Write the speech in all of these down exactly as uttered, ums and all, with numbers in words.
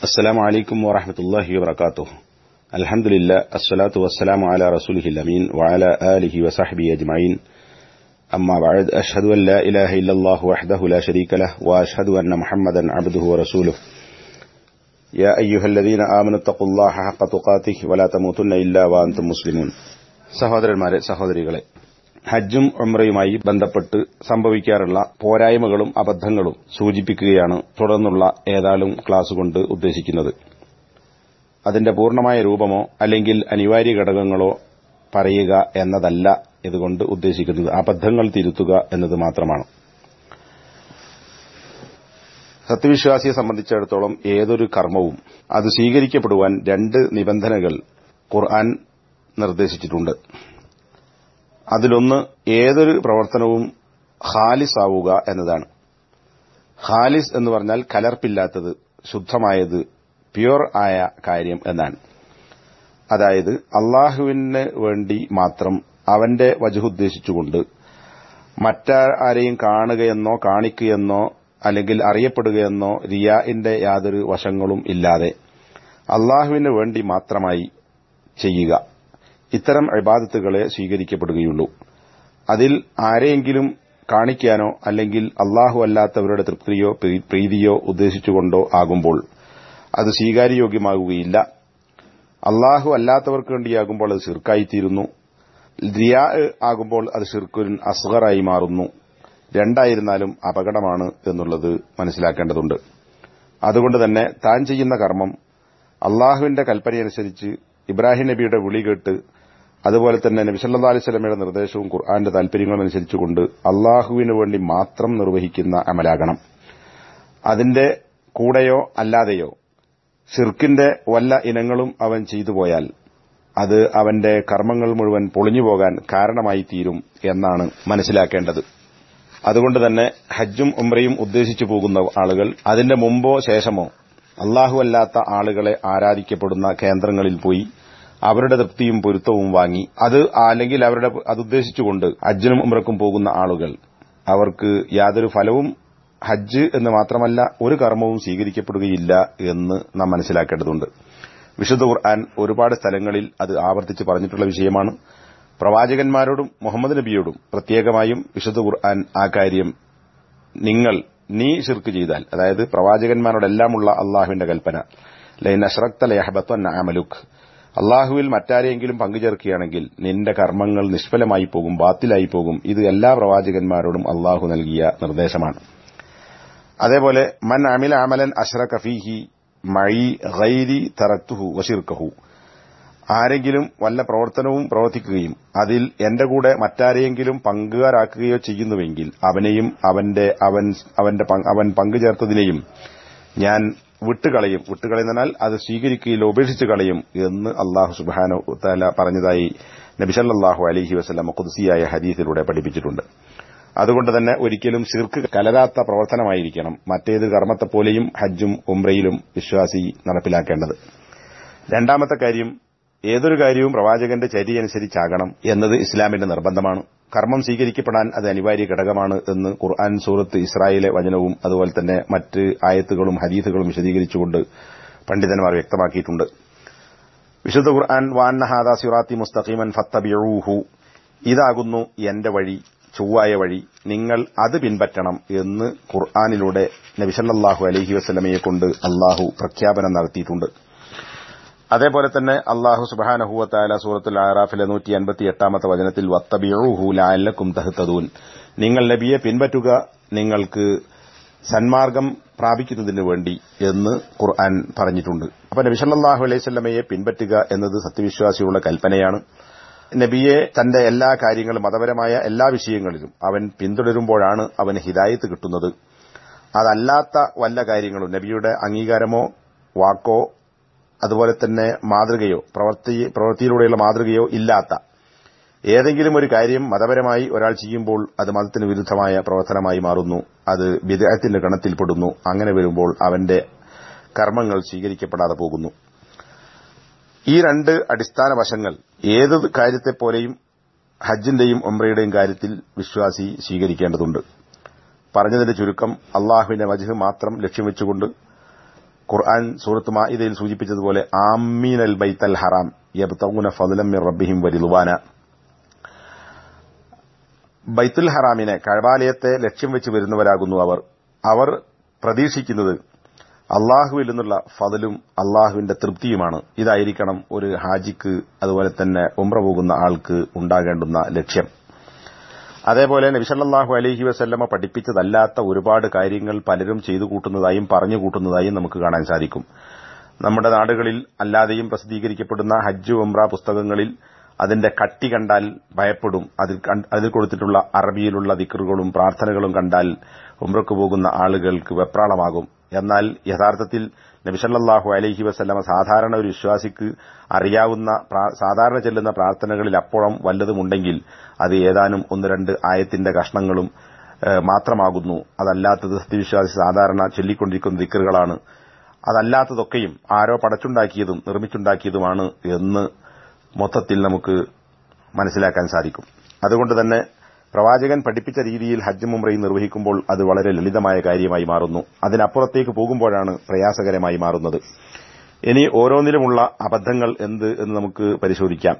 السلام عليكم ورحمة الله وبركاته. الحمد لله الصلاة والسلام على رسوله الأمين وعلى آله وصحبه أجمعين. أما بعد أشهد أن لا إله إلا الله وحده لا شريك له وأشهد أن محمدا عبده ورسوله. يا أيها الذين آمنوا اتقوا الله حق تقاته ولا تموتن إلا وأنتم مسلمون. സഹോദരന്മാരെ സഹോദരികളെ, ഹജ്ജും ഉംറയുമായി ബന്ധപ്പെട്ട് സംഭവിക്കാറുള്ള പോരായ്മകളും അബദ്ധങ്ങളും സൂചിപ്പിക്കുകയാണ് തുടർന്നുള്ള ഏതാനും ക്ലാസ് കൊണ്ട് ഉദ്ദേശിക്കുന്നത്. അതിന്റെ പൂർണ്ണമായ രൂപമോ അല്ലെങ്കിൽ അനിവാര്യ ഘടകങ്ങളോ പറയുക എന്നതല്ല ഇതുകൊണ്ട് ഉദ്ദേശിക്കുന്നത്. അബദ്ധങ്ങൾ തിരുത്തുക എന്നത് മാത്രമാണ്. സത്യവിശ്വാസിയെ സംബന്ധിച്ചിടത്തോളം ഏതൊരു കർമ്മവും അത് സ്വീകരിക്കപ്പെടുവാൻ രണ്ട് നിബന്ധനകൾ ഖുർആൻ നിർദ്ദേശിച്ചിട്ടുണ്ട്. അതിലൊന്ന് ഏതൊരു പ്രവർത്തനവും ഖാലിസ് ആവുക എന്നതാണ്. ഖാലിസ് എന്ന് പറഞ്ഞാൽ കലർപ്പില്ലാത്തത്, ശുദ്ധമായത്, പ്യുവർ ആയ കാര്യം എന്നാണ്. അതായത് അള്ളാഹുവിന് വേണ്ടി മാത്രം അവന്റെ വജ്ഹ് ഉദ്ദേശിച്ചുകൊണ്ട് മറ്റാരെയും കാണുകയെന്നോ കാണിക്കുകയെന്നോ അല്ലെങ്കിൽ അറിയപ്പെടുകയെന്നോ റിയാഇന്റെ യാതൊരു വശങ്ങളും ഇല്ലാതെ അള്ളാഹുവിന് വേണ്ടി മാത്രമായി ചെയ്യുക. ഇത്തരം ഇബാദത്തുകളെ സ്വീകരിക്കപ്പെടുകയുള്ളൂ. അതിൽ ആരെയെങ്കിലും കാണിക്കാനോ അല്ലെങ്കിൽ അള്ളാഹു അല്ലാത്തവരുടെ തൃപ്തിയോ പ്രീതിയോ ഉദ്ദേശിച്ചുകൊണ്ടോ ആകുമ്പോൾ അത് സ്വീകാര്യയോഗ്യമാകുകയില്ല. അള്ളാഹു അല്ലാത്തവർക്ക് വേണ്ടിയാകുമ്പോൾ അത് ശിർക്കായിത്തീരുന്നു. റിയാ ആകുമ്പോൾ അത് ശിർക്കുൻ അസ്ഗറായി മാറുന്നു. രണ്ടായിരുന്നാലും അപകടമാണ് എന്നുള്ളത് മനസ്സിലാക്കേണ്ടതുണ്ട്. അതുകൊണ്ട് തന്നെ താൻ ചെയ്യുന്ന കർമ്മം അള്ളാഹുവിന്റെ കൽപ്പനയനുസരിച്ച് ഇബ്രാഹിം നബിയുടെ വിളി കേട്ട് അതുപോലെ തന്നെ നബി സല്ലല്ലാഹു അലൈഹി വസല്ലമയുടെ നിർദ്ദേശവും ഖുർആന്റെ താൽപര്യങ്ങളും അനുസരിച്ചുകൊണ്ട് അള്ളാഹുവിന് വേണ്ടി മാത്രം നിർവഹിക്കുന്ന അമലാകണം. അതിന്റെ കൂടെയോ അല്ലാതെയോ ശിർക്കിന്റെ വല്ല ഇനങ്ങളും അവൻ ചെയ്തുപോയാൽ അത് അവന്റെ കർമ്മങ്ങൾ മുഴുവൻ പൊളിഞ്ഞുപോകാൻ കാരണമായി തീരും എന്നാണ് മനസ്സിലാക്കേണ്ടത്. അതുകൊണ്ട് തന്നെ ഹജ്ജും ഉംറയും ഉദ്ദേശിച്ചു പോകുന്ന ആളുകൾ അതിന്റെ മുമ്പോ ശേഷമോ അള്ളാഹു അല്ലാത്ത ആളുകളെ ആരാധിക്കപ്പെടുന്ന കേന്ദ്രങ്ങളിൽ പോയി അവരുടെ തൃപ്തിയും പൊരുത്തവും വാങ്ങി അത് അല്ലെങ്കിൽ അവരുടെ അതുദ്ദേശിച്ചുകൊണ്ട് ഹജ്ജിനും ഉംറക്കും പോകുന്ന ആളുകൾ അവർക്ക് യാതൊരു ഫലവും ഹജ്ജ് എന്ന് മാത്രമല്ല ഒരു കർമ്മവും സ്വീകരിക്കപ്പെടുകയില്ല എന്ന് നാം മനസ്സിലാക്കേണ്ടതുണ്ട്. വിശുദ്ധ ഖുർആൻ ഒരുപാട് സ്ഥലങ്ങളിൽ അത് ആവർത്തിച്ച് പറഞ്ഞിട്ടുള്ള വിഷയമാണ്. പ്രവാചകന്മാരോടും മുഹമ്മദ് നബിയോടും പ്രത്യേകമായും വിശുദ്ധ ഖുർആൻ ആ കാര്യം നിങ്ങൾ നീ ശിർക്ക് ചെയ്താൽ, അതായത് പ്രവാചകന്മാരോടെല്ലാമുള്ള അള്ളാഹുവിന്റെ കൽപ്പന ലൈൻ അശ്റക്ത ലയഹ്ബത്തന്ന അമലുക്, അള്ളാഹുവിൽ മറ്റാരെയെങ്കിലും പങ്കുചേർക്കുകയാണെങ്കിൽ നിന്റെ കർമ്മങ്ങൾ നിഷ്ഫലമായി പോകും, ബാത്തിലായി പോകും. ഇത് എല്ലാ പ്രവാചകന്മാരോടും അള്ളാഹു നൽകിയ നിർദ്ദേശമാണ്. അതേപോലെ മൻ അമില അമലൻ അശ്റക ഫീഹി മഈ ഗൈരി തറക്തുഹു വശിർക്കഹു, ആരെങ്കിലും വല്ല പ്രവർത്തനവും പ്രവർത്തിക്കുകയും അതിൽ എന്റെ കൂടെ മറ്റാരെയെങ്കിലും പങ്കുകാരാക്കുകയോ ചെയ്യുന്നുവെങ്കിൽ അവനെയും അവന്റെ അവൻ അവന്റെ അവൻ പങ്കുചേർത്തതിനെയും ഞാൻ വിട്ടുകളയും. വിട്ടുകളയുന്നാൽ അത് സ്വീകരിക്കുകയില്ല, ഉപേക്ഷിച്ചു കളയും എന്ന് അള്ളാഹു സുബ്ഹാനഹു വ തആല പറഞ്ഞതായി നബി സല്ലല്ലാഹു അലൈഹി വസല്ലം ഖുദ്സിയായ ഹദീസിലൂടെ പഠിപ്പിച്ചിട്ടുണ്ട്. അതുകൊണ്ട് തന്നെ ഒരിക്കലും ശിർക്ക് കലരാത്ത പ്രവർത്തനമായിരിക്കണം മറ്റേത് കർമ്മത്തെപ്പോലെയും ഹജ്ജും ഉംറയിലും വിശ്വാസി നടപ്പിലാക്കേണ്ടത്. രണ്ടാമത്തെ കാര്യം, ഏതൊരു കാര്യവും പ്രവാചകന്റെ ചര്യയനുസരിച്ചാകണം എന്നത് ഇസ്ലാമിന്റെ നിർബന്ധമാണ്. കർമ്മം സ്വീകരിക്കപ്പെടാൻ അത് അനിവാര്യ ഘടകമാണ് എന്ന് ഖുർആൻ സൂറത്ത് ഇസ്രായിലെ വചനവും അതുപോലെ തന്നെ മറ്റ് ആയത്തുകളും ഹദീസുകളും വിശദീകരിച്ചുകൊണ്ട് പണ്ഡിതന്മാർ വ്യക്തമാക്കിയിട്ടുണ്ട്. വിശുദ്ധ ഖുർആൻ വഅന്ന ഹാദാ സിറാത്തി മുസ്തഖീമൻ ഫത്തബിഊഹു, ഇതാകുന്നു എന്റെ വഴി, ചൊവ്വായ വഴി, നിങ്ങൾ അത് പിൻപറ്റണം എന്ന് ഖുർആനിലൂടെ നബി സല്ലല്ലാഹു അലൈഹി വസല്ലമയെ കൊണ്ട് അള്ളാഹു പ്രഖ്യാപനം നടത്തിയിട്ടുണ്ട്. അതേപോലെ തന്നെ അള്ളാഹു സുബ്ഹാനഹു വ തആല സൂറത്തുൽ അറാഫിലെ നൂറ്റി അൻപത്തിയെട്ടാമത്തെ വചനത്തിൽ വത്തബിഊഹു ലഅല്ലക്കും തഹ്തദൂൻ, നിങ്ങൾ നബിയെ പിൻപറ്റുക നിങ്ങൾക്ക് സന്മാർഗം പ്രാപിക്കുന്നതിന് വേണ്ടി എന്ന് ഖുർആൻ പറഞ്ഞിട്ടുണ്ട്. അപ്പോൾ നബി സല്ലല്ലാഹു അലൈഹി വസല്ലമയെ പിൻപറ്റുക എന്നത് സത്യവിശ്വാസിയുള്ള കൽപ്പനയാണ്. നബിയെ തന്റെ എല്ലാ കാര്യങ്ങളും മതപരമായ എല്ലാ വിഷയങ്ങളിലും അവൻ പിന്തുടരുമ്പോഴാണ് അവന് ഹിദായത്ത് കിട്ടുന്നത്. അതല്ലാത്ത വല്ല കാര്യങ്ങളും നബിയുടെ അംഗീകാരമോ വാക്കോ അതുപോലെ തന്നെ മാതൃകയോ പ്രവൃത്തി പ്രവൃത്തിയിലൂടെയുള്ള മാതൃകയോ ഇല്ലാത്ത ഏതെങ്കിലും ഒരു കാര്യം മതപരമായി ഒരാൾ ചെയ്യുമ്പോൾ അത് മതത്തിന് വിരുദ്ധമായ പ്രവർത്തനമായി മാറുന്നു, അത് ബിദ്അത്തിന്റെ ഗണത്തിൽപ്പെടുന്നു. അങ്ങനെ വരുമ്പോൾ അവന്റെ കർമ്മങ്ങൾ സ്വീകരിക്കപ്പെടാതെ പോകുന്നു. ഈ രണ്ട് അടിസ്ഥാന വശങ്ങൾ ഏത് കാര്യത്തെപ്പോലെയും ഹജ്ജിന്റെയും ഉംറയുടെയും കാര്യത്തിൽ വിശ്വാസി സ്വീകരിക്കേണ്ടതുണ്ട്. പറഞ്ഞതിന്റെ ചുരുക്കം, അള്ളാഹുവിന്റെ വജ്ഹ് മാത്രം ലക്ഷ്യം വെച്ചുകൊണ്ട് ഖുർആൻ സൂറത്ത് മാഇദയിൽ സൂചിപ്പിച്ചതുപോലെ ആമീനൽ ബൈത്തൽ ഹറാം യബ്തഗൂന ഫദ്ലൻ മിർ റബ്ബിഹിം വരിദ്വാന. ബൈത്തുൽ ഹറാമിനെ, കഅബാലയത്തെ ലക്ഷ്യം വെച്ച് വരുന്നവരാകുന്നു അവർ. അവർ പ്രതീക്ഷിക്കുന്നത് അള്ളാഹുവിൽ നിന്നുള്ള ഫദലും അള്ളാഹുവിന്റെ തൃപ്തിയുമാണ്. ഇതായിരിക്കണം ഒരു ഹാജിക്ക്, അതുപോലെ തന്നെ ഉംറ പോകുന്ന ആൾക്ക് ഉണ്ടാകേണ്ടുന്ന ലക്ഷ്യം. അതേപോലെ നബി സല്ലല്ലാഹു അലൈഹി വസല്ലമ പഠിപ്പിച്ചതല്ലാത്ത ഒരുപാട് കാര്യങ്ങൾ പലരും ചെയ്തു കൂട്ടുന്നതായും പറഞ്ഞു കൂട്ടുന്നതായും നമുക്ക് കാണാൻ സാധിക്കും. നമ്മുടെ നാടുകളിൽ അല്ലാതെയും പ്രസിദ്ധീകരിക്കപ്പെടുന്ന ഹജ്ജ് ഉംറ പുസ്തകങ്ങളിൽ അതിന്റെ കട്ടി കണ്ടാൽ ഭയപ്പെടും. അതിൽ അതിൽ കൊടുത്തിട്ടുള്ള അറബിയിലുള്ള ദിക്റുകളും പ്രാർത്ഥനകളും കണ്ടാൽ ഉംറക്ക് പോകുന്ന ആളുകൾക്ക് വെപ്രാളമാകും. എന്നാൽ യഥാർത്ഥത്തിൽ നബി സല്ലല്ലാഹു അലൈഹി വസല്ലമ സാധാരണ ഒരു വിശ്വാസിക്ക് അറിയാവുന്ന സാധാരണ ചെല്ലുന്ന പ്രാർത്ഥനകളിൽ അപ്പോഴും വല്ലതുമുണ്ടെങ്കിൽ അത് ഏതാനും ഒന്ന് രണ്ട് ആയത്തിന്റെ കഷ്ണങ്ങളും മാത്രമാകുന്നു. അതല്ലാത്തത് സത്യവിശ്വാസി സാധാരണ ചൊല്ലിക്കൊണ്ടിരിക്കുന്ന ദിക്റുകളാണ്. അതല്ലാത്തതൊക്കെയും ആരോ പടച്ചുണ്ടാക്കിയതും നിർമ്മിച്ചുണ്ടാക്കിയതുമാണ് എന്ന് മൊത്തത്തിൽ നമുക്ക് മനസ്സിലാക്കാൻ സാധിക്കും. അതുകൊണ്ട് തന്നെ പ്രവാചകൻ പഠിപ്പിച്ച രീതിയിൽ ഹജ്ജും ഉംറയും നിർവഹിക്കുമ്പോൾ അത് വളരെ ലളിതമായ കാര്യമായി മാറുന്നു. അതിനപ്പുറത്തേക്ക് പോകുമ്പോഴാണ് പ്രയാസകരമായി മാറുന്നത്. ഇനി ഓരോന്നിലുമുള്ള അബദ്ധങ്ങൾ എന്ത് എന്ന് നമുക്ക് പരിശോധിക്കാം.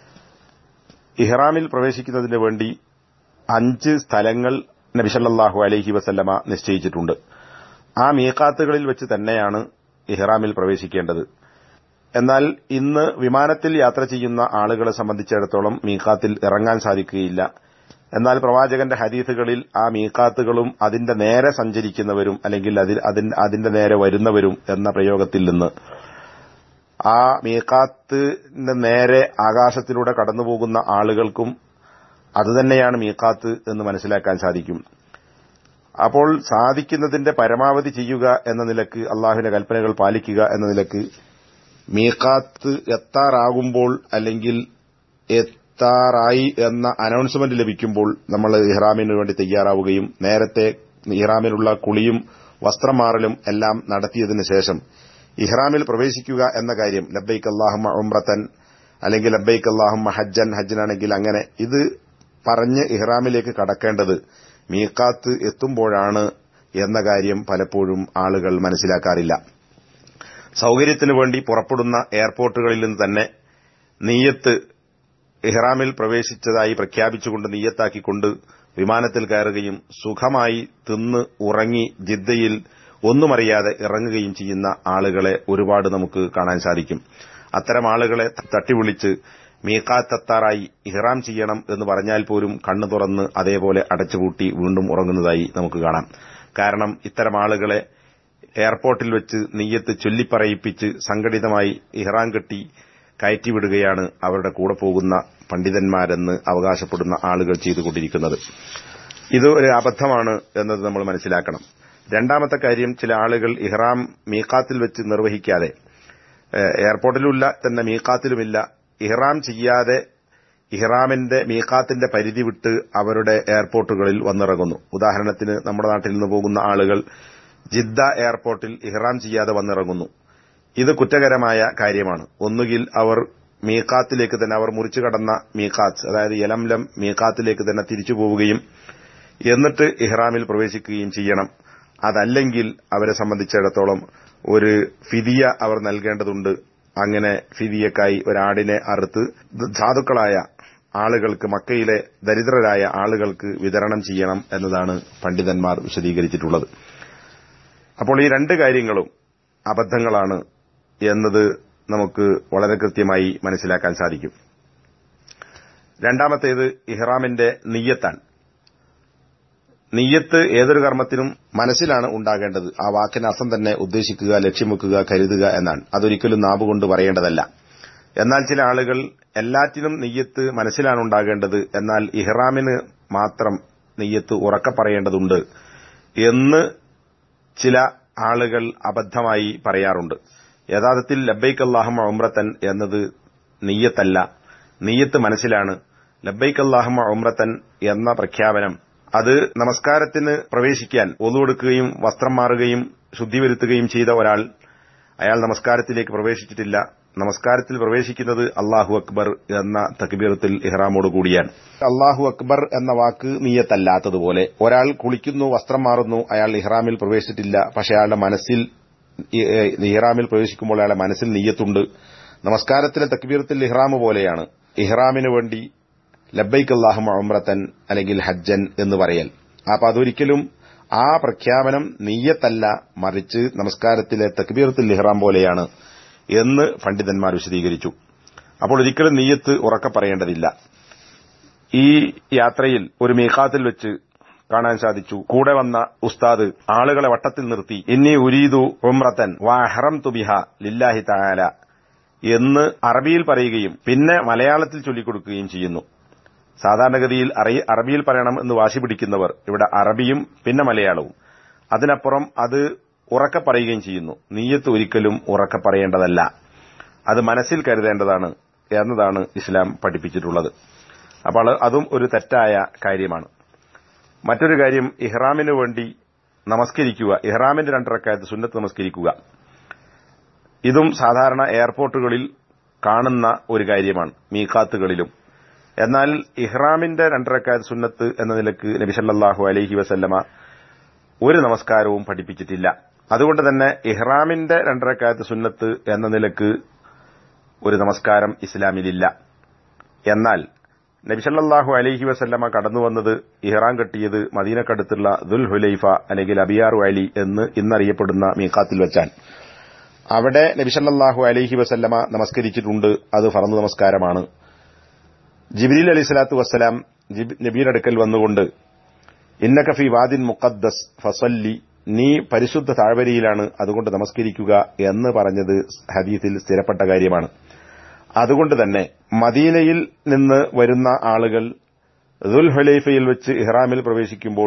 ഇഹ്റാമിൽ പ്രവേശിക്കുന്നതിന് വേണ്ടി അഞ്ച് സ്ഥലങ്ങൾ നബി സല്ലല്ലാഹു അലൈഹി വസല്ലമ നിശ്ചയിച്ചിട്ടുണ്ട്. ആ മീഖാത്തുകളിൽ വെച്ച് തന്നെയാണ് ഇഹ്റാമിൽ പ്രവേശിക്കേണ്ടത്. എന്നാൽ ഇന്ന് വിമാനത്തിൽ യാത്ര ചെയ്യുന്ന ആളുകളെ സംബന്ധിച്ചിടത്തോളം മീഖാത്തിൽ ഇറങ്ങാൻ സാധിക്കുകയില്ല. എന്നാൽ പ്രവാചകന്റെ ഹദീസുകളിൽ ആ മീഖാത്തുകളും അതിന്റെ നേരെ സഞ്ചരിക്കുന്നവരും അല്ലെങ്കിൽ അതിന്റെ നേരെ വരുന്നവരും എന്ന പ്രയോഗത്തിൽ നിന്ന് ആ മീഖാത്തിന്റെ നേരെ ആകാശത്തിലൂടെ കടന്നുപോകുന്ന ആളുകൾക്കും അതുതന്നെയാണ് മീഖാത്ത് എന്ന് മനസ്സിലാക്കാൻ സാധിക്കും. അപ്പോൾ സാധിക്കുന്നതിന്റെ പരമാവധി ചെയ്യുക എന്ന നിലക്ക്, അള്ളാഹുവിന്റെ കൽപ്പനകൾ പാലിക്കുക എന്ന നിലക്ക് മീഖാത്ത് എത്താറാകുമ്പോൾ അല്ലെങ്കിൽ എത്താറായി എന്ന അനൗൺസ്മെന്റ് ലഭിക്കുമ്പോൾ നമ്മൾ ഇഹ്റാമിന് വേണ്ടി തയ്യാറാവുകയും നേരത്തെ ഇഹ്റാമിനുള്ള കുളിയും വസ്ത്രം മാറലും എല്ലാം നടത്തിയതിനു ശേഷം ഇഹ്റാമിൽ പ്രവേശിക്കുക എന്ന കാര്യം, ലബ്ബൈക അല്ലാഹുമ്മ ഉംറതൻ അല്ലെങ്കിൽ ലബ്ബൈക അല്ലാഹുമ്മ ഹജ്ജൻ, ഹജ്ജനാണെങ്കിൽ അങ്ങനെ, ഇത് പറഞ്ഞ് ഇഹ്റാമിലേക്ക് കടക്കേണ്ടത് മീഖാത്ത് എത്തുമ്പോഴാണ് എന്ന കാര്യം പലപ്പോഴും ആളുകൾ മനസ്സിലാക്കാറില്ല. സൌകര്യത്തിനു വേണ്ടി പുറപ്പെടുന്ന എയർപോർട്ടുകളിൽ നിന്ന് തന്നെ നിയ്യത്ത് ഇഹ്റാമിൽ പ്രവേശിച്ചതായി പ്രഖ്യാപിച്ചുകൊണ്ട് നിയ്യത്താക്കിക്കൊണ്ട് വിമാനത്തിൽ കയറുകയും സുഖമായി തിന്ന് ഉറങ്ങി ജിദ്ദയിൽ ഒന്നുമറിയാതെ ഇറങ്ങുകയും ചെയ്യുന്ന ആളുകളെ ഒരുപാട് നമുക്ക് കാണാൻ സാധിക്കും. അത്തരം ആളുകളെ തട്ടിവിളിച്ച് മീഖാത്തെത്താറായി ഇഹ്റാം ചെയ്യണം എന്ന് പറഞ്ഞാൽ പോലും കണ്ണു തുറന്ന് അതേപോലെ അടച്ചുപൂട്ടി വീണ്ടും ഉറങ്ങുന്നതായി നമുക്ക് കാണാം. കാരണം ഇത്തരം ആളുകളെ എയർപോർട്ടിൽ വെച്ച് നിയ്യത്ത് ചൊല്ലിപ്പറയിപ്പിച്ച് സംഘടിതമായി ഇഹ്റാം കെട്ടി കയറ്റിവിടുകയാണ് അവരുടെ കൂടെ പോകുന്ന പണ്ഡിതന്മാരെന്ന് അവകാശപ്പെടുന്ന ആളുകൾ ചെയ്തുകൊണ്ടിരിക്കുന്നത്. ഇത് ഒരു അബദ്ധമാണ് എന്നത് നമ്മൾ മനസ്സിലാക്കണം. രണ്ടാമത്തെ കാര്യം, ചില ആളുകൾ ഇഹ്റാം മീഖാത്തിൽ വെച്ച് നിർവഹിക്കാതെ, എയർപോർട്ടിലുമില്ല തന്നെ മീഖാത്തിലുമില്ല, ഇഹ്റാം ചെയ്യാതെ ഇഹ്റാമിന്റെ മീഖാത്തിന്റെ പരിധി വിട്ട് അവരുടെ എയർപോർട്ടുകളിൽ വന്നിറങ്ങുന്നു. ഉദാഹരണത്തിന് നമ്മുടെ നാട്ടിൽ നിന്ന് പോകുന്ന ആളുകൾ ജിദ്ദ എയർപോർട്ടിൽ ഇഹ്റാം ചെയ്യാതെ വന്നിറങ്ങുന്നു. ഇത് കുറ്റകരമായ കാര്യമാണ്. ഒന്നുകിൽ അവർ മീഖാത്തിലേക്ക് തന്നെ, അവർ മുറിച്ചു കടന്ന മീഖാത്ത്, അതായത് യലംലം മീഖാത്തിലേക്ക് തന്നെ തിരിച്ചു പോവുകയും എന്നിട്ട് ഇഹ്റാമിൽ പ്രവേശിക്കുകയും ചെയ്യണം. അതല്ലെങ്കിൽ അവരെ സംബന്ധിച്ചിടത്തോളം ഒരു ഫിദിയ അവർ നൽകേണ്ടതുണ്ട്. അങ്ങനെ ഫിദിയക്കായി ഒരാടിനെ അറുത്ത് സാധുക്കളായ ആളുകൾക്ക്, മക്കയിലെ ദരിദ്രരായ ആളുകൾക്ക് വിതരണം ചെയ്യണം എന്നതാണ് പണ്ഡിതന്മാർ വിശദീകരിച്ചിട്ടുള്ളത്. അപ്പോൾ ഈ രണ്ട് കാര്യങ്ങളും അബദ്ധങ്ങളാണ് എന്നത് നമുക്ക് വളരെ കൃത്യമായി മനസ്സിലാക്കാൻ സാധിക്കും. രണ്ടാമത്തേത് ഇഹ്റാമിന്റെ നിയ്യത്താണ്. നിയ്യത്ത് ഏതൊരു കർമ്മത്തിനും മനസ്സിലാണ് ഉണ്ടാകേണ്ടത്. ആ വാക്കിന് അർത്ഥം തന്നെ ഉദ്ദേശിക്കുക, ലക്ഷ്യം വെക്കുക, കരുതുക എന്നാണ്. അതൊരിക്കലും നാവുകൊണ്ട് പറയേണ്ടതല്ല. എന്നാൽ ചില ആളുകൾ എല്ലാറ്റിനും നിയ്യത്ത് മനസ്സിലാണ് ഉണ്ടാകേണ്ടത്, എന്നാൽ ഇഹ്റാമിന് മാത്രം നിയ്യത്ത് ഉറക്കെ പറയേണ്ടതുണ്ട് എന്ന് ചില ആളുകൾ അബദ്ധമായി പറയാറുണ്ട്. യഥാർത്ഥത്തിൽ ലബ്ബൈക അല്ലാഹുമ്മ ഉംറതൻ എന്നത് നിയ്യത്തല്ല, നിയ്യത്ത് മനസ്സിലാണ്. ലബ്ബൈക അല്ലാഹുമ്മ ഉംറതൻ എന്ന പ്രഖ്യാപനം അത് നമസ്കാരത്തിന് പ്രവേശിക്കാൻ ഒളു കൊടുക്കുകയും വസ്ത്രം മാറുകയും ശുദ്ധി വരുത്തുകയും ചെയ്ത ഒരാൾ, അയാൾ നമസ്കാരത്തിലേക്ക് പ്രവേശിച്ചിട്ടില്ല. നമസ്കാരത്തിൽ പ്രവേശിക്കുന്നത് അല്ലാഹു അക്ബർ എന്ന തക്ബീറത്തുൽ ഇഹ്റാമോട് കൂടിയാണ്. അല്ലാഹു അക്ബർ എന്ന വാക്ക് നിയ്യത്തല്ലാത്തതുപോലെ ഒരാൾ കുളിക്കുന്നു, വസ്ത്രം മാറുന്നു, അയാൾ ഇഹ്റാമിൽ പ്രവേശിച്ചിട്ടില്ല. പക്ഷെ അയാളുടെ മനസ്സിൽ ഇഹ്റാമിൽ പ്രവേശിക്കുമ്പോൾ അയാളെ മനസ്സിൽ നിയ്യത്തുണ്ട്. നമസ്കാരത്തിലെ തക്ബീറത്തുൽ ഇഹ്റാം പോലെയാണ് ഇഹ്റാമിന് വേണ്ടി ലബ്ബൈക അല്ലാഹുമ്മ ഉംറതൻ അല്ലെങ്കിൽ ഹജ്ജൻ എന്ന് പറയൽ. അപ്പൊ അതൊരിക്കലും ആ പ്രഖ്യാപനം നിയ്യത്തല്ല, മറിച്ച് നമസ്കാരത്തിലെ തക്ബീറത്തുൽ ഇഹ്റാം പോലെയാണ് എന്ന് പണ്ഡിതന്മാർ വിശദീകരിച്ചു. അപ്പോൾ ഒരിക്കലും നിയ്യത്ത് ഉറക്കെ പറയേണ്ടതില്ല. ഈ യാത്രയിൽ ഒരു മീഖാത്തിൽ വെച്ച് കാണാൻ സാധിച്ചു, കൂടെ വന്ന ഉസ്താദ് ആളുകളെ വട്ടത്തിൽ നിർത്തി ഇന്നി ഉരീദു ഉംറതൻ വഅഹ്റംതു ബിഹാ ലില്ലാഹി തആല എന്ന് അറബിയിൽ പറയുകയും പിന്നെ മലയാളത്തിൽ ചൊല്ലിക്കൊടുക്കുകയും ചെയ്യുന്നു. സാധാരണഗതിയിൽ അറബിയിൽ പറയണം എന്ന് വാശി പിടിക്കുന്നവർ ഇവിടെ അറബിയും പിന്നെ മലയാളവും, അതിനപ്പുറം അത് ഉറക്കെ പറയുകയും ചെയ്യുന്നു. നിയ്യത്ത് ഒരിക്കലും ഉറക്കെ പറയേണ്ടതല്ല, അത് മനസ്സിൽ കരുതേണ്ടതാണ് എന്നതാണ് ഇസ്ലാം പഠിപ്പിച്ചിട്ടുള്ളത്. അപ്പോൾ അതും ഒരു തെറ്റായ കാര്യമാണ്. മറ്റൊരു കാര്യം, ഇഹ്റാമിനു വേണ്ടി നമസ്കരിക്കുക, ഇഹ്റാമിന്റെ രണ്ട് റക്അത്ത് സുന്നത്ത് നമസ്കരിക്കുക. ഇതും സാധാരണ എയർപോർട്ടുകളിൽ കാണുന്ന ഒരു കാര്യമാണ്, മീഖാത്തുകളിലും. എന്നാൽ ഇഹ്റാമിന്റെ രണ്ട് റക്അത്ത് സുന്നത്ത് എന്ന നിലക്ക് നബി സല്ലല്ലാഹു അലൈഹി വസല്ലമ ഒരു നമസ്കാരവും പഠിപ്പിച്ചിട്ടില്ല. അതുകൊണ്ട് തന്നെ ഇഹ്റാമിന്റെ രണ്ട് റക്അത്ത് സുന്നത്ത് എന്ന നിലക്ക് ഒരു നമസ്കാരം ഇസ്ലാമിലില്ല. എന്നാൽ നബി സല്ലല്ലാഹു അലൈഹി വസല്ലമ കടന്നുവന്നത്, ഇഹ്റാം കെട്ടിയത് മദീനക്കടുത്തുള്ള ദുൽ ഹുലൈഫ അല്ലെങ്കിൽ അബിയാർ വാലി എന്ന് ഇന്നറിയപ്പെടുന്ന മീഖാത്തിൽ വെച്ചാണ്. അവിടെ നബി സല്ലല്ലാഹു അലൈഹി വസല്ലമ നമസ്കരിച്ചിട്ടുണ്ട്. അത് ഫർദ് നമസ്കാരമാണ്. ജിബ്രീൽ അലൈഹിസ്സലാത്തു വസ്സലാം നബിയുടെ അടുക്കൽ വന്നുകൊണ്ട് ഇന്നക ഫീ വാദിൻ മുഖദ്ദസ് ഫസല്ലി, നീ പരിശുദ്ധ താഴ്വരയിലാണ്, അതുകൊണ്ട് നമസ്കരിക്കുക എന്ന് പറഞ്ഞത് ഹദീസിൽ സ്ഥിരപ്പെട്ട കാര്യമാണ്. അതുകൊണ്ട് തന്നെ മദീനയിൽ നിന്ന് വരുന്ന ആളുകൾ ദുൽ ഹുലൈഫയിൽ വെച്ച് ഇഹ്റാമിൽ പ്രവേശിക്കുമ്പോൾ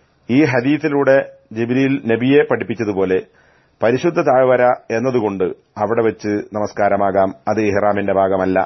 ഈ ഹദീസിലൂടെ ജിബ്രീൽ നബിയെ പഠിപ്പിച്ചതുപോലെ പരിശുദ്ധ താഴ്വര എന്നതുകൊണ്ട് അവിടെ വെച്ച് നമസ്കാരമാകാം, അത് ഇഹ്റാമിന്റെ ഭാഗമല്ല.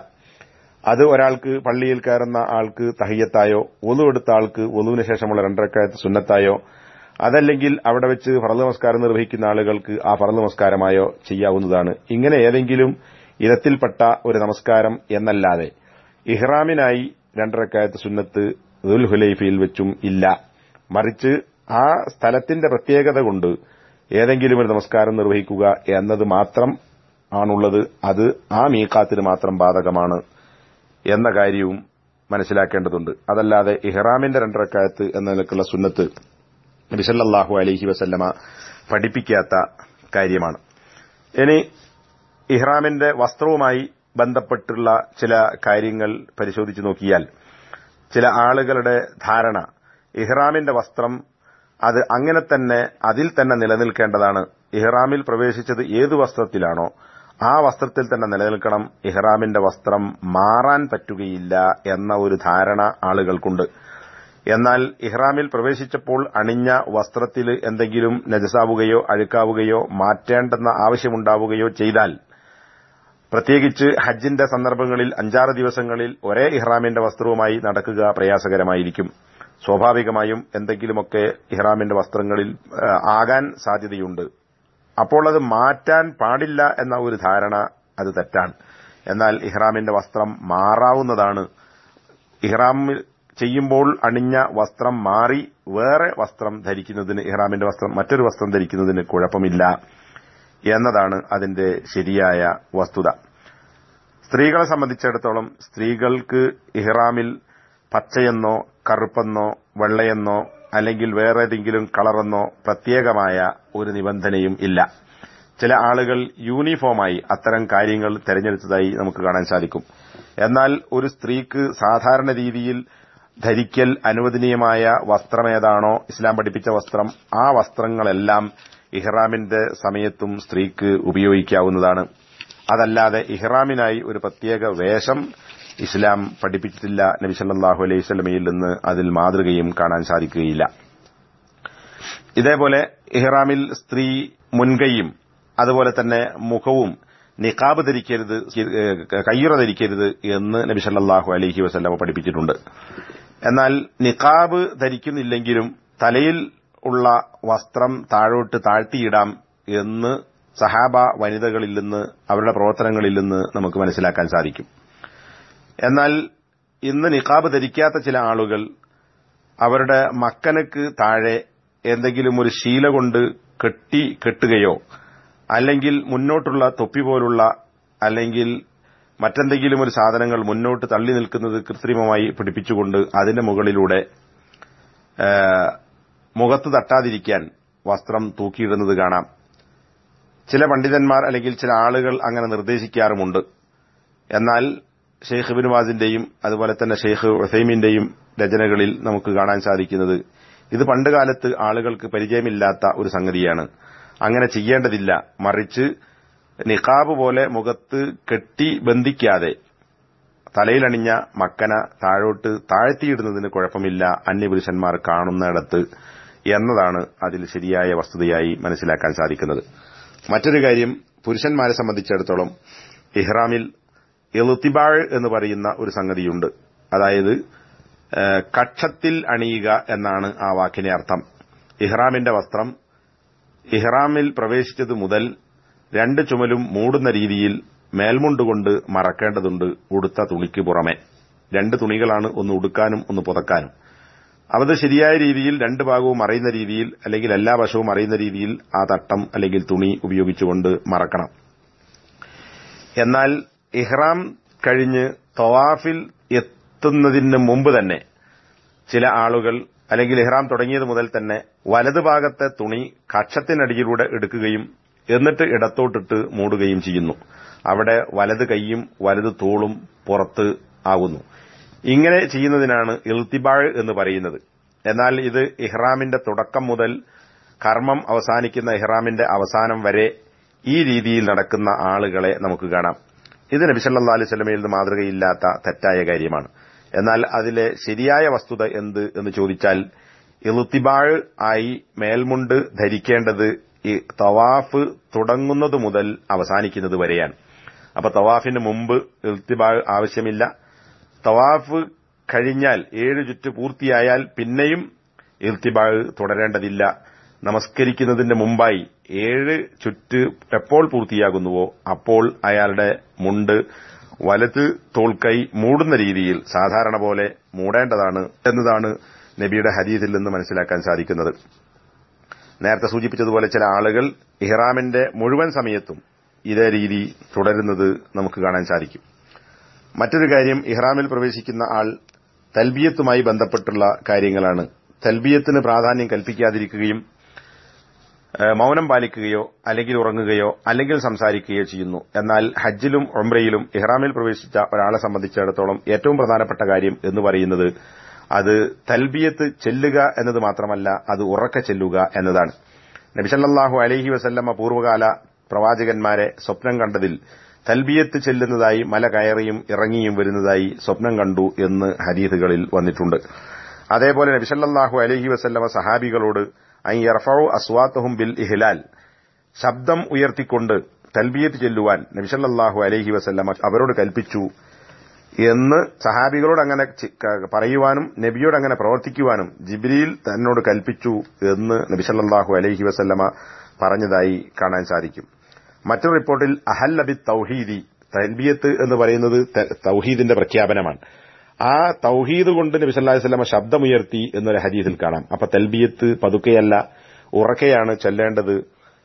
അത് ഒരാൾക്ക് പള്ളിയിൽ കയറുന്ന ആൾക്ക് തഹിയ്യത്തായോ, വുളു എടുത്ത ആൾക്ക് വുളുവിന് ശേഷമുള്ള രണ്ടരക്കാലത്ത് സുന്നത്തായോ, അതല്ലെങ്കിൽ അവിടെ വെച്ച് ഫർദ് നമസ്കാരം നിർവഹിക്കുന്ന ആളുകൾക്ക് ആ ഫർദ് നമസ്കാരമായോ ചെയ്യാവുന്നതാണ്. ഇങ്ങനെ ഏതെങ്കിലും ഇനത്തിൽപ്പെട്ട ഒരു നമസ്കാരം എന്നല്ലാതെ ഇഹ്റാമിനായി രണ്ടരക്കാലത്ത് സുന്നത്ത് ദുൽ ഹുലൈഫയിൽ വെച്ചും ഇല്ല. മറിച്ച് ആ സ്ഥലത്തിന്റെ പ്രത്യേകത കൊണ്ട് ഏതെങ്കിലും ഒരു നമസ്കാരം നിർവഹിക്കുക എന്നത് മാത്രം ആണുള്ളത്. അത് ആ മീഖാത്തിന് മാത്രം ബാധകമാണ് എന്ന കാര്യവും മനസ്സിലാക്കേണ്ടതുണ്ട്. അതല്ലാതെ ഇഹ്റാമിന്റെ രണ്ടരക്കാലത്ത് എന്ന നിലക്കുള്ള സുന്നത്ത് നബി സല്ലല്ലാഹു അലൈഹി വസല്ലമ പഠിപ്പിക്കാത്ത കാര്യമാണ്. ഇനി ഇഹ്റാമിന്റെ വസ്ത്രവുമായി ബന്ധപ്പെട്ടുള്ള ചില കാര്യങ്ങൾ പരിശോധിച്ചു നോക്കിയാൽ ചില ആളുകളുടെ ധാരണ ഇഹ്റാമിന്റെ വസ്ത്രം അത് അങ്ങനെ തന്നെ അതിൽ തന്നെ നിലനിൽക്കേണ്ടതാണ്. ഇഹ്റാമിൽ പ്രവേശിച്ചത് ഏതു വസ്ത്രത്തിലാണോ ആ വസ്ത്രത്തിൽ തന്നെ നിലനിൽക്കണം, ഇഹ്റാമിന്റെ വസ്ത്രം മാറാൻ പറ്റുകയില്ല എന്ന ഒരു ധാരണ ആളുകൾക്കുണ്ട്. എന്നാൽ ഇഹ്റാമിൽ പ്രവേശിച്ചപ്പോൾ അണിഞ്ഞ വസ്ത്രത്തിൽ എന്തെങ്കിലും നജസാവുകയോ അഴുക്കാവുകയോ മാറ്റേണ്ടെന്ന ആവശ്യമുണ്ടാവുകയോ ചെയ്താൽ, പ്രത്യേകിച്ച് ഹജ്ജിന്റെ സന്ദർഭങ്ങളിൽ അഞ്ചാറ് ദിവസങ്ങളിൽ ഒരേ ഇഹ്റാമിന്റെ വസ്ത്രവുമായി നടക്കുക പ്രയാസകരമായിരിക്കും. സ്വാഭാവികമായും എന്തെങ്കിലുമൊക്കെ ഇഹ്റാമിന്റെ വസ്ത്രങ്ങളിൽ ആകാൻ സാധ്യതയുണ്ട്. അപ്പോൾ അത് മാറ്റാൻ പാടില്ല എന്ന ഒരു ധാരണ അത് തെറ്റാണ്. എന്നാൽ ഇഹ്റാമിന്റെ വസ്ത്രം മാറാവുന്നതാണ്. ഇഹ്റാമിൽ ചെയ്യുമ്പോൾ അണിഞ്ഞ വസ്ത്രം മാറി വേറെ വസ്ത്രം ധരിക്കുന്നതിന്, ഇഹ്റാമിന്റെ വസ്ത്രം മറ്റൊരു വസ്ത്രം ധരിക്കുന്നതിന് കുഴപ്പമില്ല എന്നതാണ് അതിന്റെ ശരിയായ വസ്തുത. സ്ത്രീകളെ സംബന്ധിച്ചിടത്തോളം സ്ത്രീകൾക്ക് ഇഹ്റാമിൽ പച്ചയെന്നോ കറുപ്പെന്നോ വെള്ളയെന്നോ അല്ലെങ്കിൽ വേറെ ഏതെങ്കിലും കളറെന്നോ പ്രത്യേകമായ ഒരു നിബന്ധനയും ഇല്ല. ചില ആളുകൾ യൂണിഫോമായി അത്തരം കാര്യങ്ങൾ തെരഞ്ഞെടുത്തതായി നമുക്ക് കാണാൻ സാധിക്കും. എന്നാൽ ഒരു സ്ത്രീക്ക് സാധാരണ രീതിയിൽ ധരിക്കൽ അനുവദനീയമായ വസ്ത്രമേതാണോ ഇസ്ലാം പഠിപ്പിച്ച വസ്ത്രം, ആ വസ്ത്രങ്ങളെല്ലാം ഇഹ്റാമിന്റെ സമയത്തും സ്ത്രീക്ക് ഉപയോഗിക്കാവുന്നതാണ്. അതല്ലാതെ ഇഹ്റാമിനായി ഒരു പ്രത്യേക വേഷം ഇസ്ലാം പഠിപ്പിച്ചിട്ടില്ല. നബി സല്ലല്ലാഹു അലൈഹി വസല്ലമയിൽ നിന്ന് അതിൽ മാതൃകയും കാണാൻ സാധിക്കുകയില്ല. ഇതേപോലെ ഇഹ്റാമിൽ സ്ത്രീ മുൻകൈയും അതുപോലെ തന്നെ മുഖവും നിഖാബ് ധരിക്കരുത്, കയ്യുറ ധരിക്കരുത് എന്ന് നബി സല്ലല്ലാഹു അലൈഹി വസല്ലമ പഠിപ്പിച്ചിട്ടുണ്ട്. എന്നാൽ നിഖാബ് ധരിക്കുന്നില്ലെങ്കിലും തലയിൽ ഉള്ള വസ്ത്രം താഴോട്ട് താഴ്ത്തിയിടാം എന്ന് സഹാബ വനിതകളിൽ നിന്ന് അവരുടെ പ്രവർത്തനങ്ങളിൽ നിന്ന് നമുക്ക് മനസ്സിലാക്കാൻ സാധിക്കും. എന്നാൽ ഇന്ന് നിഖാബ് ധരിക്കാത്ത ചില ആളുകൾ അവരുടെ മക്കനക്ക് താഴെ എന്തെങ്കിലും ഒരു ശീല കൊണ്ട് കെട്ടി കെട്ടുകയോ അല്ലെങ്കിൽ മുന്നോട്ടുള്ള തൊപ്പി പോലുള്ള അല്ലെങ്കിൽ മറ്റെന്തെങ്കിലും ഒരു സാധനങ്ങൾ മുന്നോട്ട് തള്ളി നിൽക്കുന്നത് കൃത്രിമമായി പിടിപ്പിച്ചുകൊണ്ട് അതിന്റെ മുകളിലൂടെ മുഖത്ത് തട്ടാതിരിക്കാൻ വസ്ത്രം തൂക്കിയിടുന്നത് കാണാം. ചില പണ്ഡിതന്മാർ അല്ലെങ്കിൽ ചില ആളുകൾ അങ്ങനെ നിർദ്ദേശിക്കാറുമുണ്ട്. എന്നാൽ ഷെയ്ഖ് ഇബ്നു ബാസിന്റെയും അതുപോലെ തന്നെ ഷെയ്ഖ് ഉസൈമീന്റെയും രചനകളിൽ നമുക്ക് കാണാൻ സാധിക്കുന്നത് ഇത് പണ്ടുകാലത്ത് ആളുകൾക്ക് പരിചയമില്ലാത്ത ഒരു സംഗതിയാണ്. അങ്ങനെ ചെയ്യേണ്ടതില്ല. മറിച്ച് നിഖാബ് പോലെ മുഖത്ത് കെട്ടി ബന്ധിക്കാതെ തലയിലണിഞ്ഞ മക്കന താഴോട്ട് താഴ്ത്തിയിടുന്നതിന് കുഴപ്പമില്ല അന്യപുരുഷന്മാർ കാണുന്നിടത്ത് എന്നതാണ് അതിൽ ശരിയായ വസ്തുതയായി മനസ്സിലാക്കാൻ സാധിക്കുന്നത്. മറ്റൊരു കാര്യം, പുരുഷന്മാരെ സംബന്ധിച്ചിടത്തോളം ഇഹ്റാമിൽ ഇൽത്തിബാഴ് എന്ന് പറയുന്ന ഒരു സംഗതിയുണ്ട്. അതായത് കക്ഷത്തിൽ അണിയുക എന്നാണ് ആ വാക്കിന്റെ അർത്ഥം. ഇഹ്റാമിന്റെ വസ്ത്രം ഇഹ്റാമിൽ പ്രവേശിച്ചത് മുതൽ രണ്ട് ചുമലും മൂടുന്ന രീതിയിൽ മേൽമുണ്ടുകൊണ്ട് മറക്കേണ്ടതുണ്ട്. ഉടുത്ത തുണിക്ക് പുറമെ രണ്ട് തുണികളാണ്, ഒന്ന് ഉടുക്കാനും ഒന്ന് പുതക്കാനും. അത് ശരിയായ രീതിയിൽ രണ്ട് ഭാഗവും മറയുന്ന രീതിയിൽ അല്ലെങ്കിൽ എല്ലാ വശവും മറയുന്ന രീതിയിൽ ആ തട്ടം അല്ലെങ്കിൽ തുണി ഉപയോഗിച്ചുകൊണ്ട് മറക്കണം. എന്നാൽ ഇഹ്റാം കഴിഞ്ഞ് തവാഫിൽ എത്തുന്നതിന് മുമ്പ് തന്നെ ചില ആളുകൾ അല്ലെങ്കിൽ ഇഹ്റാം തുടങ്ങിയത് മുതൽ തന്നെ വലതുഭാഗത്തെ തുണി കക്ഷത്തിനടിയിലൂടെ എടുക്കുകയും എന്നിട്ട് ഇടത്തോട്ടിട്ട് മൂടുകയും ചെയ്യുന്നു. അവിടെ വലത് കൈയും വലത് തോളും പുറത്ത് ആകുന്നു. ഇങ്ങനെ ചെയ്യുന്നതിനാണ് ഇൽത്തിബാഴ് എന്ന് പറയുന്നത്. എന്നാൽ ഇത് ഇഹ്റാമിന്റെ തുടക്കം മുതൽ കർമ്മം അവസാനിക്കുന്ന ഇഹ്റാമിന്റെ അവസാനം വരെ ഈ രീതിയിൽ നടക്കുന്ന ആളുകളെ നമുക്ക് കാണാം. ഇത് നബി സല്ലല്ലാഹു അലൈഹി വസല്ലമയിൽ നിന്ന് മാതൃകയില്ലാത്ത തെറ്റായ കാര്യമാണ്. എന്നാൽ അതിലെ ശരിയായ വസ്തുത എന്ത് എന്ന് ചോദിച്ചാൽ ഇൽത്തിബാഴ് ആയി മേൽമുണ്ട് ധരിക്കേണ്ടത് ഈ തവാഫ് തുടങ്ങുന്നത് മുതൽ അവസാനിക്കുന്നത് വരെയാണ്. അപ്പൊ തവാഫിന് മുമ്പ് ഇൽത്തിബാഴ് ആവശ്യമില്ല. തവാഫ് കഴിഞ്ഞാൽ ഏഴ് ചുറ്റ് പൂർത്തിയായാൽ പിന്നെയും ഇൽത്തിബാഴ് തുടരേണ്ടതില്ല. നമസ്കരിക്കുന്നതിന്റെ മുമ്പായി ഏഴ് ചുറ്റ് എപ്പോൾ പൂർത്തിയാകുന്നുവോ അപ്പോൾ അയാളുടെ മുണ്ട് വലത് തോൾക്കൈ മൂടുന്ന രീതിയിൽ സാധാരണ പോലെ മൂടേണ്ടതാണ് എന്നതാണ് നബിയുടെ ഹദീസിൽ നിന്ന് മനസ്സിലാക്കാൻ സാധിക്കുന്നത്. നേരത്തെ സൂചിപ്പിച്ചതുപോലെ ചില ആളുകൾ ഇഹ്റാമിന്റെ മുഴുവൻ സമയത്തും ഇതേ രീതി തുടരുന്നത് നമുക്ക് കാണാൻ സാധിക്കും. മറ്റൊരു കാര്യം, ഇഹ്റാമിൽ പ്രവേശിക്കുന്ന ആൾ തൽബിയത്തുമായി ബന്ധപ്പെട്ടുള്ള കാര്യങ്ങളാണ്. തൽബിയത്തിന് പ്രാധാന്യം കൽപ്പിക്കാതിരിക്കുകയും മൌനം പാലിക്കുകയോ അല്ലെങ്കിൽ ഉറങ്ങുകയോ അല്ലെങ്കിൽ സംസാരിക്കുകയോ ചെയ്യുന്നു. എന്നാൽ ഹജ്ജിലും ഉംറയിലും ഇഹ്റാമിൽ പ്രവേശിച്ച ഒരാളെ സംബന്ധിച്ചിടത്തോളം ഏറ്റവും പ്രധാനപ്പെട്ട കാര്യം എന്ന് പറയുന്നത് അത് തൽബിയത്ത് ചെല്ലുക എന്നത് മാത്രമല്ല, അത് ഉറക്കെ ചെല്ലുക എന്നതാണ്. നബി സല്ലല്ലാഹു അലൈഹി വസല്ലമ പൂർവ്വകാല പ്രവാചകന്മാരെ സ്വപ്നം കണ്ടതിൽ തൽബിയത്ത് ചെല്ലുന്നതായി മല കയറിയും ഇറങ്ങിയും വരുന്നതായി സ്വപ്നം കണ്ടു എന്ന് ഹദീസുകളിൽ വന്നിട്ടുണ്ട്. അതേപോലെ നബി സല്ലല്ലാഹു അലൈഹി വസല്ലമ സഹാബികളോട് അൻ യർഫഉ അസ്വാതഹും ബിൽ ഇഹ്ലാൽ, ശബ്ദം ഉയർത്തിക്കൊണ്ട് തൽബിയത്ത് ചെല്ലുവാൻ നബി സല്ലല്ലാഹു അലൈഹി വസല്ലമ അവരോട് കൽപ്പിച്ചു എന്ന് സഹാബികളോട് അങ്ങനെ പറയുവാനും നബിയോട് അങ്ങനെ പ്രവർത്തിക്കുവാനും ജിബ്രീൽ തന്നോട് കൽപ്പിച്ചു എന്ന് നബി സല്ലല്ലാഹു അലൈഹി വസല്ലമ പറഞ്ഞതായി കാണാൻ സാധിക്കും. മറ്റൊരു റിപ്പോർട്ടിൽ അഹല്ല ബി തൗഹീദി, തൽബിയത്ത് എന്ന് പറയുന്നത് തൗഹീദിന്റെ പ്രഖ്യാപനമാണ്. ആ തൗഹീദ് കൊണ്ട് നബി സല്ലല്ലാഹു അലൈഹി വസല്ലമ ശബ്ദമുയർത്തി എന്നൊരു ഹദീസിൽ കാണാം. അപ്പൊ തൽബിയത്ത് പതുക്കെയല്ല ഉറക്കെയാണ് ചെല്ലേണ്ടത്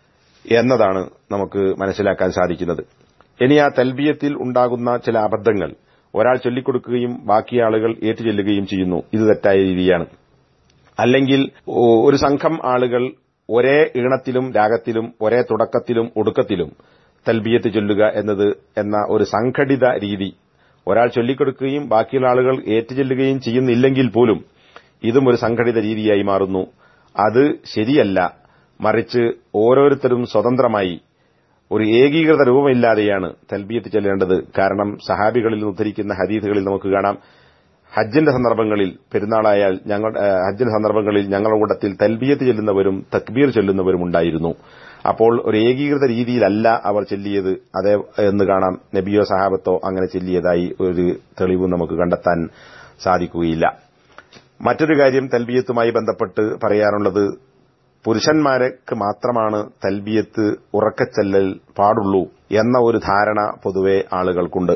എന്നതാണ് നമുക്ക് മനസ്സിലാക്കാൻ സാധിക്കുന്നത്. ഇനി ആ തൽബിയത്തിൽ ഉണ്ടാകുന്ന ചില അബദ്ധങ്ങൾ, ഒരാൾ ചൊല്ലിക്കൊടുക്കുകയും ബാക്കി ആളുകൾ ഏറ്റുചൊല്ലുകയും ചെയ്യുന്നു. ഇത് തെറ്റായ രീതിയാണ്. അല്ലെങ്കിൽ ഒരു സംഘം ആളുകൾ ഒരേ ഈണത്തിലും രാഗത്തിലും ഒരേ തുടക്കത്തിലും ഒടുക്കത്തിലും തൽബിയത്ത് ചൊല്ലുക എന്നത് എന്ന ഒരു സംഘടിത രീതി, ഒരാൾ ചൊല്ലിക്കൊടുക്കുകയും ബാക്കിയുള്ള ആളുകൾ ഏറ്റുചൊല്ലുകയും ചെയ്യുന്നില്ലെങ്കിൽ പോലും ഇതും ഒരു സംഘടിത രീതിയായി മാറുന്നു. അത് ശരിയല്ല. മറിച്ച് ഓരോരുത്തരും സ്വതന്ത്രമായി ഒരു ഏകീകൃത രൂപമില്ലാതെയാണ് തൽബിയത്ത് ചെല്ലേണ്ടത്. കാരണം സഹാബികളിൽ ഉദ്ധരിക്കുന്ന ഹദീസുകളിൽ നമുക്ക് കാണാം, ഹജ്ജിന്റെ സന്ദർഭങ്ങളിൽ പെരുന്നാളായാൽ ഞങ്ങൾ ഹജ്ജിന്റെ സന്ദർഭങ്ങളിൽ ഞങ്ങളുടെ കൂട്ടത്തിൽ തൽബിയത്ത് ചെല്ലുന്നവരും തക്ബീർ ചൊല്ലുന്നവരും ഉണ്ടായിരുന്നു. അപ്പോൾ ഒരു ഏകീകൃത രീതിയിലല്ല അവർ ചെല്ലിയത് അതേ എന്ന് കാണാം. നബിയോ സഹാബത്തോ അങ്ങനെ ചെല്ലിയതായി ഒരു തെളിവ് നമുക്ക് കണ്ടെത്താൻ സാധിക്കുകയില്ല. മറ്റൊരു കാര്യം തൽബിയത്തുമായി ബന്ധപ്പെട്ട് പറയാനുള്ളത്, പുരുഷന്മാർക്ക് മാത്രമാണ് തൽബിയത്ത് ഉറക്കച്ചെല്ലൽ പാടുള്ളൂ എന്ന ഒരു ധാരണ പൊതുവെ ആളുകൾക്കുണ്ട്.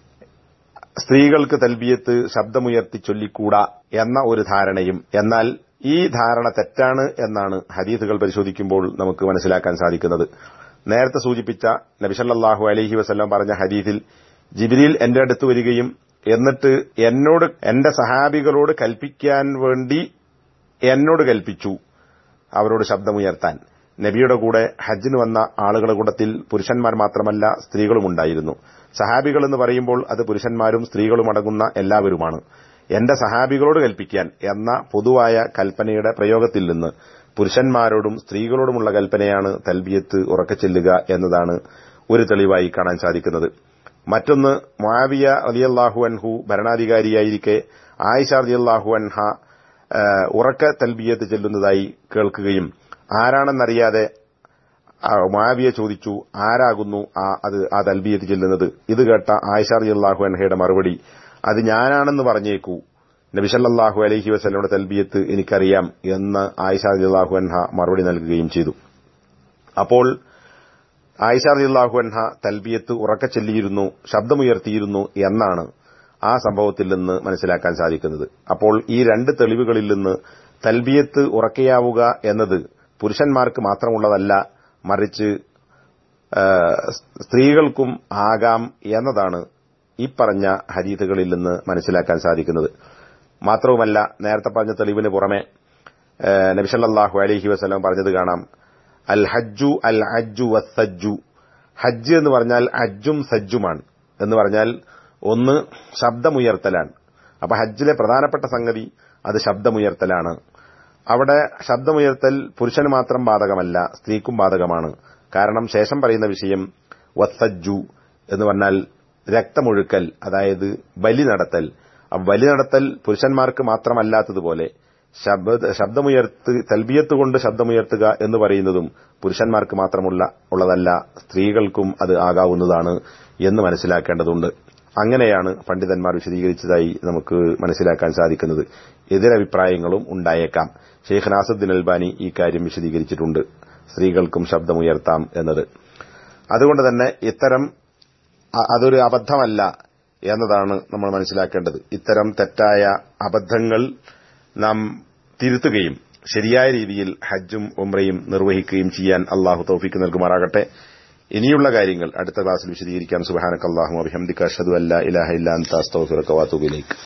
സ്ത്രീകൾക്ക് തൽബിയത്ത് ശബ്ദമുയർത്തി ചൊല്ലിക്കൂടാ എന്ന ഒരു ധാരണയും, എന്നാൽ ഈ ധാരണ തെറ്റാണ് എന്നാണ് ഹദീസുകൾ പരിശോധിക്കുമ്പോൾ നമുക്ക് മനസ്സിലാക്കാൻ സാധിക്കുന്നത്. നേരത്തെ സൂചിപ്പിച്ച നബി സല്ലല്ലാഹു അലൈഹി വസല്ലം പറഞ്ഞ ഹദീസിൽ ജിബ്രീൽ എന്റെ അടുത്ത് വരികയും എന്നിട്ട് എന്നോട് എന്റെ സഹാബികളോട് കൽപ്പിക്കാൻ വേണ്ടി എന്നോട് കൽപ്പിച്ചു അവരോട് ശബ്ദമുയർത്താൻ. നബിയുടെ കൂടെ ഹജ്ജിന് വന്ന ആളുകളുടെ കൂട്ടത്തിൽ പുരുഷന്മാർ മാത്രമല്ല സ്ത്രീകളും ഉണ്ടായിരുന്നു. സഹാബികൾ എന്ന് പറയുമ്പോൾ അത് പുരുഷന്മാരും സ്ത്രീകളും അടങ്ങുന്ന എല്ലാവരുമാണ്. എന്റെ സഹാബികളോട് കൽപ്പിക്കാൻ എന്ന പൊതുവായ കൽപ്പനയുടെ പ്രയോഗത്തിൽ നിന്ന് പുരുഷന്മാരോടും സ്ത്രീകളോടുമുള്ള കൽപ്പനയാണ് തൽബിയത്ത് ഉറക്കച്ചെല്ലുക എന്നതാണ് ഒരു തെളിവായി കാണാൻ സാധിക്കുന്നത്. മറ്റൊന്ന്, മുആവിയ റളിയല്ലാഹു അൻഹു ഭരണാധികാരിയായിരിക്കെ ആയിഷ റളിയല്ലാഹു അൻഹ ഉറക്ക തൽബിയത്ത് ചെല്ലുന്നതായി കേൾക്കുകയും ആരാണെന്നറിയാതെ മുആവിയ ചോദിച്ചു, ആരാകുന്നു അത് ആ തൽബിയത്ത് ചെല്ലുന്നത്? ഇത് കേട്ട ആയിഷ റളിയല്ലാഹു അൻഹയുടെ മറുപടി, അത് ഞാനാണെന്ന് പറഞ്ഞേക്കൂ, നബി സല്ലല്ലാഹു അലൈഹി വസല്ലമയുടെ തൽബിയത്ത് എനിക്കറിയാം എന്ന് ആയിഷ റളിയല്ലാഹു അൻഹ മറുപടി നൽകുകയും ചെയ്തു. അപ്പോൾ ആയിഷ റളിയല്ലാഹു അൻഹ തൽബിയത്ത് ഉറക്കച്ചൊല്ലിയിരുന്നു, ശബ്ദമുയർത്തിയിരുന്നു എന്നാണ് ആ സംഭവത്തിൽ നിന്ന് മനസ്സിലാക്കാൻ സാധിക്കുന്നത്. അപ്പോൾ ഈ രണ്ട് തെളിവുകളിൽ നിന്ന് തൽബിയത്ത് ഉറക്കെയാവുക എന്നത് പുരുഷന്മാർക്ക് മാത്രമുള്ളതല്ല, മറിച്ച് സ്ത്രീകൾക്കും ആകാം എന്നതാണ് ഈ പറഞ്ഞ ഹദീസുകളിൽ നിന്ന് മനസ്സിലാക്കാൻ സാധിക്കുന്നത്. മാത്രവുമല്ല, നേരത്തെ പറഞ്ഞ തെളിവിന് പുറമെ നബി സല്ലല്ലാഹു അലൈഹി വസല്ലം പറഞ്ഞത് കാണാം, അൽ ഹജ്ജു അൽ ഹജ്ജു വസ്സജ്ജു. ഹജ്ജ് എന്ന് പറഞ്ഞാൽ ഹജ്ജും സജ്ജുമാണ്. എന്ന് പറഞ്ഞാൽ ഒന്ന് ശബ്ദമുയർത്തലാണ്. അപ്പൊ ഹജ്ജിലെ പ്രധാനപ്പെട്ട സംഗതി അത് ശബ്ദമുയർത്തലാണ്. അവിടെ ശബ്ദമുയർത്തൽ പുരുഷന് മാത്രം ബാധകമല്ല, സ്ത്രീക്കും ബാധകമാണ്. കാരണം ശേഷം പറയുന്ന വിഷയം വസ്സജ്ജു എന്ന് പറഞ്ഞാൽ രക്തമൊഴുക്കൽ, അതായത് ബലി നടത്തൽ. ബലി നടത്തൽ പുരുഷന്മാർക്ക് മാത്രമല്ലാത്തതുപോലെ ശബ്ദമുയർത്ത് തൽബിയത്ത് കൊണ്ട് ശബ്ദമുയർത്തുക എന്ന് പറയുന്നതും പുരുഷന്മാർക്ക് മാത്രമുള്ള ഉള്ളതല്ല, സ്ത്രീകൾക്കും അത് ആകാവുന്നതാണ് എന്ന് മനസ്സിലാക്കേണ്ടതുണ്ട്. അങ്ങനെയാണ് പണ്ഡിതന്മാർ വിശദീകരിച്ചതായി നമുക്ക് മനസ്സിലാക്കാൻ സാധിക്കുന്നത്. എതിരഭിപ്രായങ്ങളും ഉണ്ടായേക്കാം. ഷെയ്ഖ് നാസറുദ്ദീൻ അൽബാനി ഈ കാര്യം വിശദീകരിച്ചിട്ടുണ്ട്, സ്ത്രീകൾക്കും ശബ്ദമുയർത്താം എന്നത്. അതുകൊണ്ട് തന്നെ ഇത്തരം അതൊരു അബദ്ധമല്ല എന്നതാണ് നമ്മൾ മനസ്സിലാക്കേണ്ടത്. ഇത്തരം തെറ്റായ അബദ്ധങ്ങൾ നാം തിരുത്തുകയും ശരിയായ രീതിയിൽ ഹജ്ജും ഉംറയും നിർവഹിക്കുകയും ചെയ്യാൻ അള്ളാഹു തൗഫീക്ക് നൽകുമാറാകട്ടെ. ഇനിയുള്ള കാര്യങ്ങൾ അടുത്ത ക്ലാസ്സിൽ വിശദീകരിക്കാം. സുബ്ഹാനകല്ലാഹുമ്മ വബിഹംദിക അഷ്ഹദു അല്ലാ ഇലാഹ ഇല്ലാ അൻത അസ്തഗ്ഫിറുക വഅതൂബു ഇലൈക്.